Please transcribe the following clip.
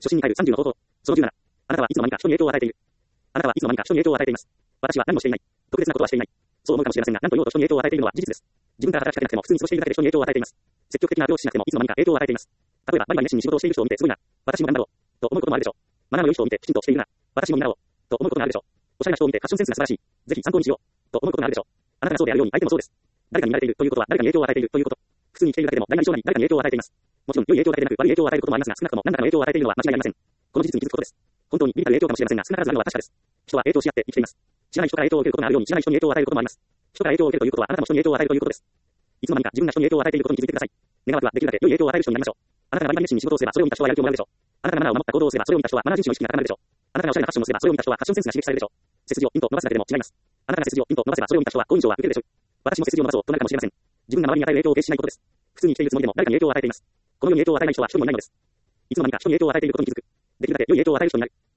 初心に帰る30の方法。その17。あなたはいつの間にか人に影響を与えている。あなたはいつの間にか人に影響を与えています。私は何もしていない。特別なことはしていない。そう思うかもしれませんが、何と言おうと人に影響を与えているのは事実です。自分から働きかけなくても普通に過ごしているだけで人に影響を与えています。積極的なアプローチしなくてもいつの間にか影響を与えています。例えば、バリバリ熱心に仕事をしている人を見てすごいな。私も頑張ろう。と思うこともあるでしょう。学ぶ良い人を見てきちんとしているな。私も見習おう。と思うことがあるでしょう。おしゃれな人を見てファッションセンスが素晴らしい。ぜひ参考にしよう。と思うことがあるでしょう。あなたがそうであるように相手もそうです。誰かに見られているということは誰かに影響を与えているということ。普通に生きているだけでも誰なり小なり誰かに影響を与えています。もちろん良い影響だけでなく悪い影響を与えることもありますが、少なくとも何らかの影響を与えているのは間違いありません。この事実に気づくことです。本当に微々たる影響かもしれませんが、少なからずあるのは確かです。人は影響し合って生きています。知らない人から影響を受けることがあるように、知らない人に影響を与えることもあります。人から影響を受けるということは、あなたも人に影響を与えるということです。いつの間にか自分が人に影響を与えていることに気づいてください。願わくはできるだけ良い影響を与える人になりましょう。あなたがバリバリ熱心に仕事をすれば、それを見た人はやる気をもらうでしょう。あなたがマナーを守った行動をすれば、それを見た人はマナー重視の意識が高まるでしょう。あなたがおしゃれなファッションをすれば、それを見た人はファッションセンスが刺激されるでしょう。背筋をピンと伸ばすだけでも違います。あなたが背筋をピンと伸ばせば、それを見た人は好印象は受けるでしょう。私も背筋を伸ばそうとなるかもしれません。自分が周りに与える影響を停止しないことです。普通に生きているつもりでも誰かに影響を与えています。この世に影響を与えない人は一人もいないのです。いつの間にか人に影響を与えていることに気づく。できるだけ良い影響を与える人になる。